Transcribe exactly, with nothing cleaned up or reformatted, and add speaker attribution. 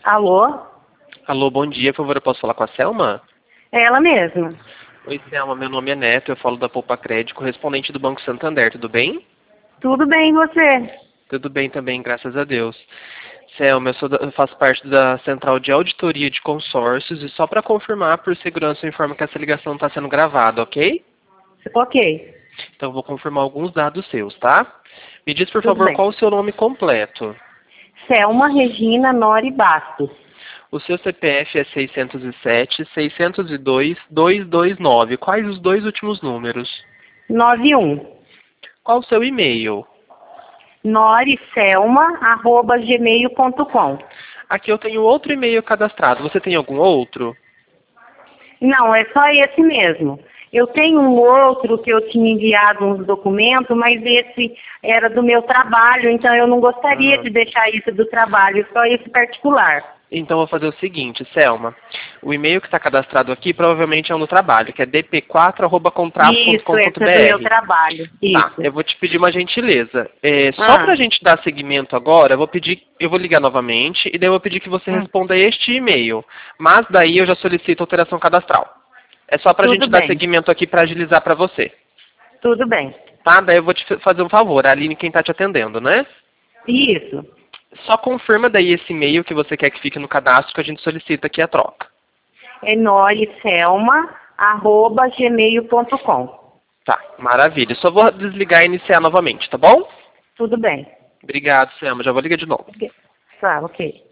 Speaker 1: Alô?
Speaker 2: Alô, bom dia, por favor, eu posso falar com a Selma?
Speaker 1: É ela mesma.
Speaker 2: Oi, Selma, meu nome é Neto, eu falo da Poupa Crédito, correspondente do Banco Santander, tudo bem?
Speaker 1: Tudo bem, e você?
Speaker 2: Tudo bem também, graças a Deus. Selma, eu, sou da- eu faço parte da Central de Auditoria de Consórcios e só para confirmar, por segurança, eu informo que essa ligação está sendo gravada, ok?
Speaker 1: Ok,
Speaker 2: Então eu vou confirmar alguns dados seus, tá? Me diz, por
Speaker 1: tudo
Speaker 2: favor,
Speaker 1: bem.
Speaker 2: qual o seu nome completo?
Speaker 1: Selma Regina Nori Bastos.
Speaker 2: O seu C P F é seiscentos e sete, seiscentos e dois, duzentos e vinte e nove. Quais os dois últimos números?
Speaker 1: nove um.
Speaker 2: Qual o seu e-mail?
Speaker 1: noriselma arroba gmail ponto com.
Speaker 2: Aqui eu tenho outro e-mail cadastrado. Você tem algum outro?
Speaker 1: Não, é só esse mesmo. Eu tenho um outro que eu tinha enviado uns documentos, mas esse era do meu trabalho, então eu não gostaria
Speaker 2: Ah.
Speaker 1: de deixar isso do trabalho, só esse particular.
Speaker 2: Então eu vou fazer o seguinte, Selma. O e-mail que está cadastrado aqui provavelmente é um do trabalho, que é d p quatro arroba contrato ponto
Speaker 1: Isso,
Speaker 2: com
Speaker 1: esse
Speaker 2: ponto
Speaker 1: é
Speaker 2: b
Speaker 1: do meu
Speaker 2: r.
Speaker 1: trabalho.
Speaker 2: Tá,
Speaker 1: Isso.
Speaker 2: eu vou te pedir uma gentileza. É, só para a
Speaker 1: Ah,
Speaker 2: gente dar seguimento agora, eu vou pedir, eu vou ligar novamente e daí eu vou pedir que você
Speaker 1: hum,
Speaker 2: responda este e-mail. Mas daí eu já solicito alteração cadastral. É só para a
Speaker 1: tudo
Speaker 2: gente dar
Speaker 1: bem,
Speaker 2: seguimento aqui para agilizar para você.
Speaker 1: tudo bem.
Speaker 2: Tá? Daí eu vou te fazer um favor, a Aline quem está te atendendo, né?
Speaker 1: Isso.
Speaker 2: Só confirma daí esse e-mail que você quer que fique no cadastro que a gente solicita aqui a troca.
Speaker 1: É noriselma arroba gmail ponto com.
Speaker 2: Tá, maravilha. Só vou desligar e iniciar novamente, tá bom?
Speaker 1: Tudo bem.
Speaker 2: Obrigado, Selma. Já vou ligar de novo.
Speaker 1: Ok. Tá, ok.